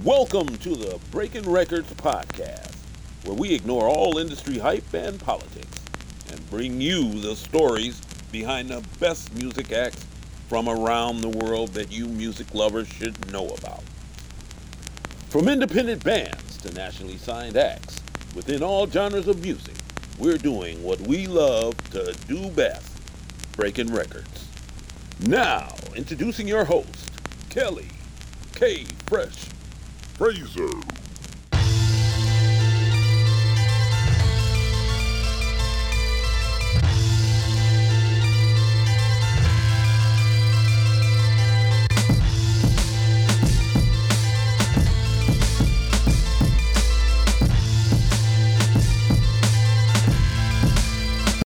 Welcome to the Breaking Records podcast, where we ignore all industry hype and politics and bring you the stories behind the best music acts from around the world that you music lovers should know about. From independent bands to nationally signed acts, within all genres of music, we're doing what we love to do best, breaking records. Now, introducing your host, Kelly K. Fresh Fraser.